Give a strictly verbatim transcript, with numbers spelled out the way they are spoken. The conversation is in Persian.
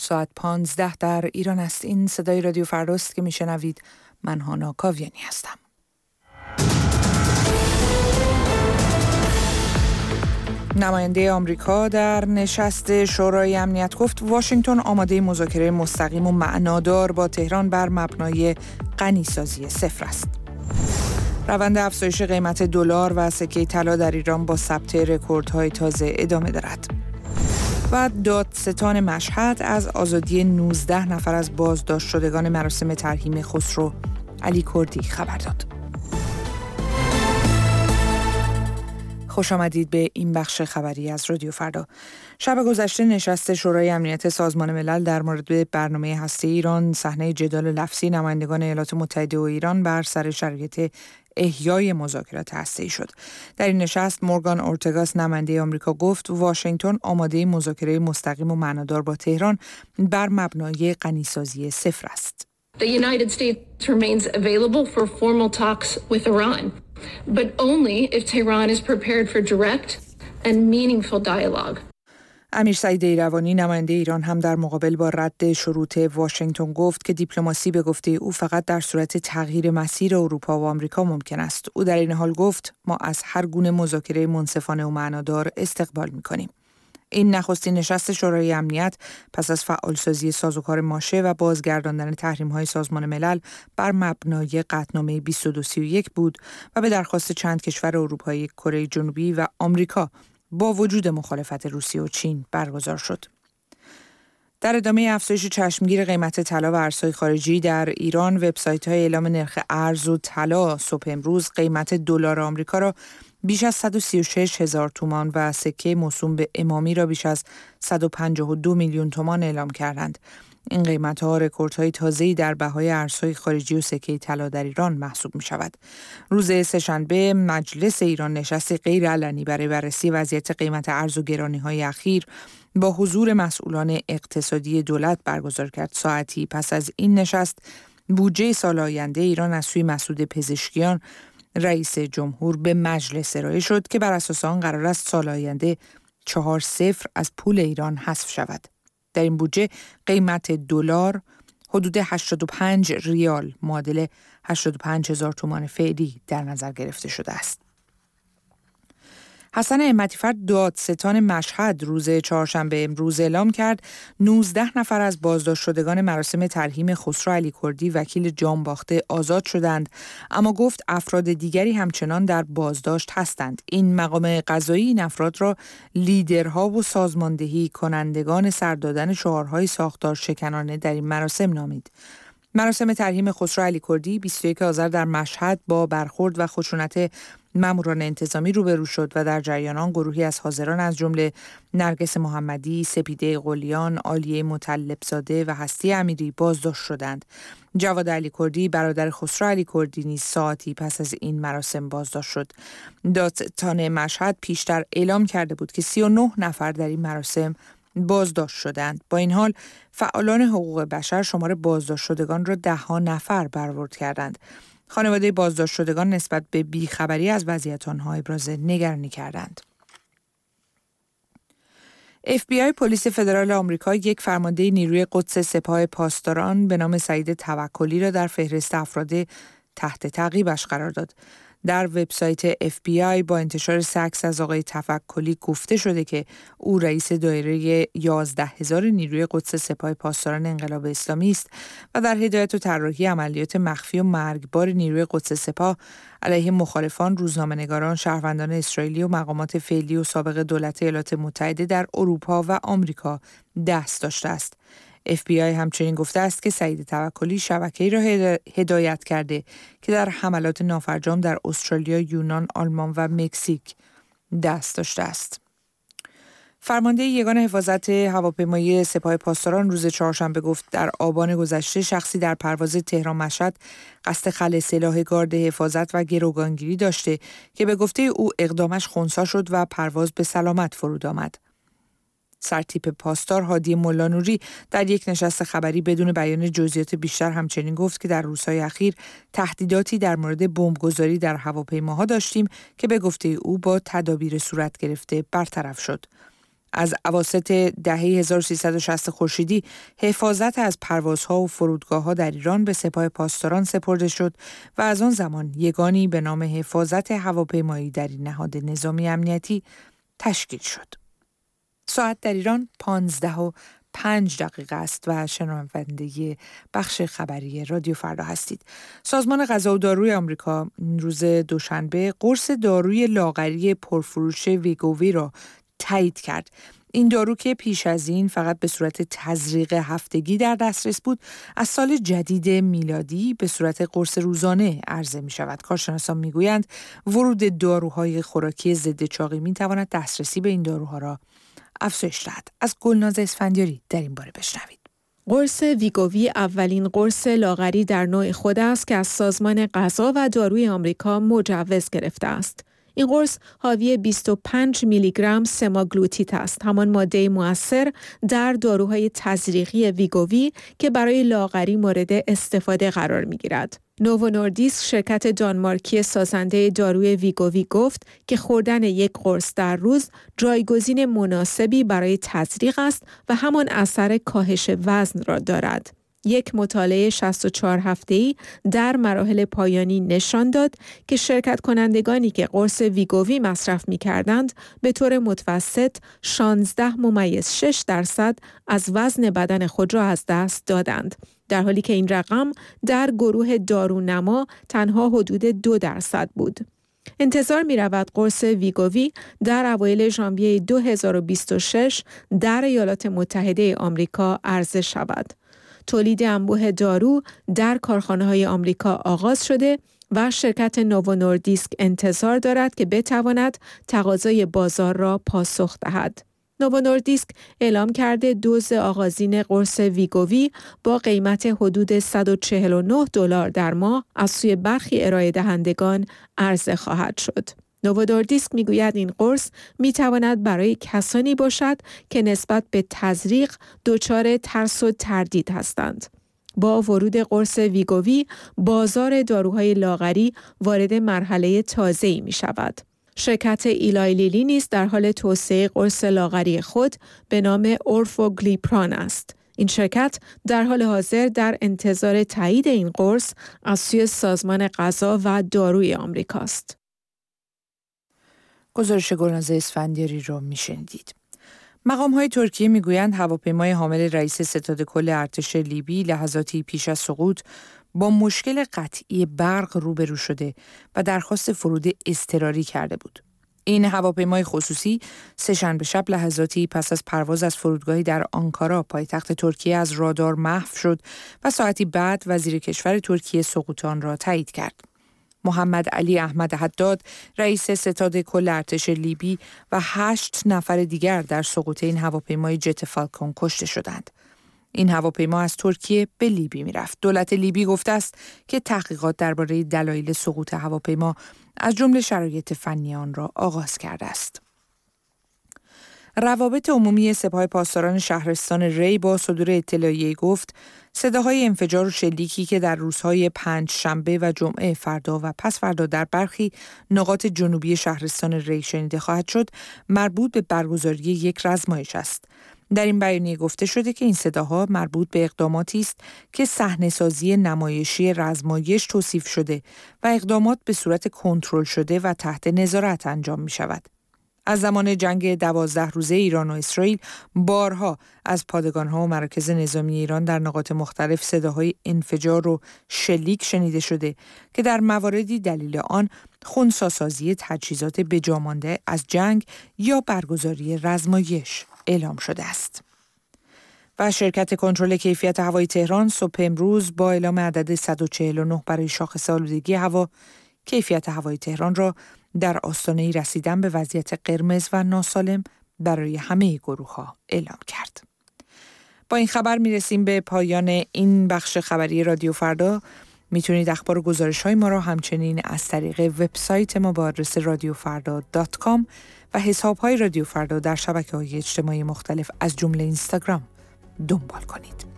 ساعت پانزده در ایران است. این صدای رادیو فرداست که میشنوید. من هانا کاویانی هستم. نماینده آمریکا در نشست شورای امنیت گفت واشنگتن آماده مذاکره مستقیم و معنادار با تهران بر مبنای غنیسازی صفر است. روند افزایش قیمت دلار و سکه طلا در ایران با ثبت رکوردهای تازه ادامه دارد. و دادستان مشهد از آزادی نوزده نفر از بازداشت شدگان مراسم ترحیم خسرو علی کردی خبر داد. خوش آمدید به این بخش خبری از رادیو فردا. شب گذشته نشست شورای امنیت سازمان ملل در مورد برنامه هسته ایران صحنه جدال لفظی نمایندگان ایالات متحده و ایران بر سر شرایط احیای مذاکرات هسته‌ای شد. در این نشست مورگان اورتگاس نماینده آمریکا گفت واشنگتن آماده مذاکره مستقیم و معنادار با تهران بر مبنای غنیسازی صفر است. The United States remains available for formal talks with Iran, but only if Tehran is prepared for direct and meaningful dialogue. امیر سعید ایروانی نماینده ایران هم در مقابل با رد شروط واشنگتن گفت که دیپلماسی به گفته او فقط در صورت تغییر مسیر اروپا و آمریکا ممکن است. او در این حال گفت ما از هر گونه مذاکره منصفانه و معنادار استقبال می‌کنیم. این نخستین نشست شورای امنیت پس از فعالسازی سازوکار ماشه و بازگرداندن تحریم‌های سازمان ملل بر مبنای قطعنامه بیست و دو سی و یک بود و به درخواست چند کشور اروپایی، کره جنوبی و آمریکا با وجود مخالفت روسیه و چین برگزار شد. در ادامه افزایش چشمگیر قیمت طلا و ارزهای خارجی در ایران، وبسایت‌های اعلام نرخ ارز و طلا صبح امروز قیمت دلار آمریکا را بیش از صد و سی و شش هزار تومان و سکه موسوم به امامی را بیش از صد و پنجاه و دو میلیون تومان اعلام کردند. این قیمت‌ها رکوردهای تازه‌ای در بهای ارزهای خارجی و سکه طلا در ایران محسوب می‌شود. روز سه‌شنبه مجلس ایران نشستی غیرعلنی برای بررسی وضعیت قیمت ارز و گرانی‌های اخیر با حضور مسئولان اقتصادی دولت برگزار کرد. ساعتی پس از این نشست، بودجه سال آینده ایران از سوی مسعود پزشکیان رئیس جمهور به مجلس ارائه شد که بر اساس آن قرار است سال آینده چهار صفر از پول ایران حذف شود. در این بودجه قیمت دلار حدود هشتاد و پنج ریال معادل هشتاد و پنج هزار تومان فعلی در نظر گرفته شده است. حسن همتی‌فر دادستان مشهد روز چهارشنبه امروز اعلام کرد نوزده نفر از بازداشت شدگان مراسم ترحیم خسرو علی کردی وکیل جانباخته آزاد شدند، اما گفت افراد دیگری همچنان در بازداشت هستند. این مقام قضایی این افراد را لیدرها و سازماندهی کنندگان سر دادن شعارهای ساختار شکنانه در این مراسم نامید. مراسم ترحیم خسرو علی کردی بیست و یک آذر در مشهد با برخورد و خشونت ماموران انتظامی روبرو شد و در جریان آن گروهی از حاضران از جمله نرگس محمدی، سپیده قلیان، عالیه مطلبزاده و هستی امیری بازداشت شدند. جواد علی کردی برادر خسرو علی کردی نیز ساعتی پس از این مراسم بازداشت شد. دادستان مشهد پیشتر اعلام کرده بود که سی و نه نفر در این مراسم بازداشت شدند. با این حال فعالان حقوق بشر شمار بازداشت شدگان را ده ها نفر برآورد کردند. خانواده بازداشت شدگان نسبت به بیخبری از وضعیت آنها ابراز نگرانی کردند. اف بی آی پلیس فدرال آمریکا یک فرمانده نیروی قدس سپاه پاسداران به نام سعید توکلی را در فهرست افراد تحت تعقیبش قرار داد. در وبسایت اف بی آی با انتشار سکس از آقای توکلی گفته شده که او رئیس دایره یازده هزار نیروی قدس سپاه پاسداران انقلاب اسلامی است و در هدایت و طراحی عملیات مخفی و مرگبار نیروی قدس سپاه علیه مخالفان، روزنامه‌نگاران، شهروندان اسرائیلی و مقامات فعلی و سابق دولت ایالات متحده در اروپا و آمریکا دست داشته است. اف بی آی همچنین گفته است که سعید توکلی شبکه‌ای را هدایت کرده که در حملات نافرجام در استرالیا، یونان، آلمان و مکزیک دست داشته است. فرمانده یگان حفاظت هواپیمایی سپاه پاسداران روز چهارشنبه گفت در آبان گذشته شخصی در پرواز تهران مشهد قصد خلع سلاح گارد حفاظت و گروگانگیری داشته که به گفته او اقدامش خنثی شد و پرواز به سلامت فرود آمد. سرتیپ پاسدار هادی ملانوری در یک نشست خبری بدون بیان جزئیات بیشتر همچنین گفت که در روزهای اخیر تهدیداتی در مورد بمبگذاری در هواپیماها داشتیم که به گفته او با تدابیر صورت گرفته برطرف شد. از اواسط دهه هزار و سیصد و شصت خورشیدی حفاظت از پروازها و فرودگاه‌ها در ایران به سپاه پاسداران سپرده شد و از آن زمان یگانی به نام حفاظت هواپیمایی در این نهاد نظامی امنیتی تشکیل شد. ساعت در ایران پانزده و پنج دقیقه است و شنونده بخش خبری رادیو فردا هستید. سازمان غذا و داروی آمریکا روز دوشنبه قرص داروی لاغری پرفروش ویگووی را تایید کرد. این دارو که پیش از این فقط به صورت تزریق هفتگی در دسترس بود، از سال جدید میلادی به صورت قرص روزانه عرضه می شود. کارشناسان می گویند ورود داروهای خوراکی ضد چاقی می تواند دسترسی به این داروها را افزایش دهد. از گلناز اسفندیاری در این باره بشنوید. قرص ویگووی اولین قرص لاغری در نوع خود است که از سازمان غذا و داروی آمریکا مجوز گرفته است. این قرص حاوی بیست و پنج میلی گرم سماگلوتیت است، همان ماده مؤثر در داروهای تزریقی ویگووی که برای لاغری مورد استفاده قرار می‌گیرد. نوو نوردیسک، شرکت دانمارکی سازنده داروی ویگووی، گفت که خوردن یک قرص در روز جایگزین مناسبی برای تزریق است و همان اثر کاهش وزن را دارد. یک مطالعه شصت و چهار هفته‌ای در مراحل پایانی نشان داد که شرکت کنندگانی که قرص ویگووی مصرف می‌کردند به طور متوسط شانزده ممیز شش درصد از وزن بدن خود را از دست دادند، در حالی که این رقم در گروه دارونما تنها حدود دو درصد بود. انتظار می رود قرص ویگووی در اوایل ژانویه دو هزار و بیست و شش در ایالات متحده آمریکا عرضه شود. تولید انبوه دارو در کارخانه‌های آمریکا آغاز شده و شرکت نوو نوردیسک انتظار دارد که بتواند تقاضای بازار را پاسخ دهد. نوو نوردیسک اعلام کرده دوز آغازین قرص ویگووی با قیمت حدود صد و چهل و نه دلار در ماه از سوی برخی ارائه دهندگان عرضه خواهد شد. نوو نوردیسک میگوید این قرص میتواند برای کسانی باشد که نسبت به تزریق دچار ترس و تردید هستند. با ورود قرص ویگووی، بازار داروهای لاغری وارد مرحله تازه‌ای می شود. شرکت ایلای لیلی نیز در حال توسعه قرص لاغری خود به نام اورفوگلیپران است. این شرکت در حال حاضر در انتظار تایید این قرص از سوی سازمان غذا و داروی آمریکاست. گزارش گلناز اسفندیاری را میشنیدید. مقام‌های ترکیه میگویند هواپیمای حامل رئیس ستاد کل ارتش لیبی لحظاتی پیش از سقوط با مشکل قطعی برق روبرو شده و درخواست فرود اضطراری کرده بود. این هواپیمای خصوصی سه‌شنبه شب لحظاتی پس از پرواز از فرودگاهی در آنکارا پایتخت ترکیه از رادار محو شد و ساعتی بعد وزیر کشور ترکیه سقوط آن را تایید کرد. محمد علی احمد حداد، رئیس ستاد کل ارتش لیبی و هشت نفر دیگر در سقوط این هواپیمای جت فالکون کشته شدند. این هواپیما از ترکیه به لیبی میرفت. دولت لیبی گفته است که تحقیقات درباره دلایل سقوط هواپیما از جمله شرایط فنی آن را آغاز کرده است. روابط عمومی سپاه پاسداران شهرستان ری با صدور اطلاعیه گفت صداهای انفجار و شلیکی که در روزهای پنج شنبه و جمعه فردا و پس فردا در برخی نقاط جنوبی شهرستان ری شنیده خواهد شد مربوط به برگزاری یک رزمایش است. در این بیانیه گفته شده که این صداها مربوط به اقداماتی است که صحنه‌سازی نمایشی رزمایش توصیف شده و اقدامات به صورت کنترل شده و تحت نظارت انجام می شود. از زمان جنگ دوازده روزه ایران و اسرائیل بارها از پادگان‌ها و مراکز نظامی ایران در نقاط مختلف صداهای انفجار و شلیک شنیده شده که در مواردی دلیل آن خنثی‌سازی تجهیزات بجامانده از جنگ یا برگزاری رزمایش اعلام شده است. و شرکت کنترل کیفیت هوای تهران صبح امروز با اعلام عدد صد و چهل و نه برای شاخص آلودگی هوا، کیفیت هوای تهران را در آستانه رسیدن به وضعیت قرمز و ناسالم برای همه گروه‌ها اعلام کرد. با این خبر میرسیم به پایان این بخش خبری رادیو فردا. میتونید اخبار و گزارش‌های ما را همچنین از طریق وبسایت ما با آدرس رادیو فردا دات کام و حساب‌های رادیو فردا در شبکه‌های اجتماعی مختلف از جمله اینستاگرام دنبال کنید.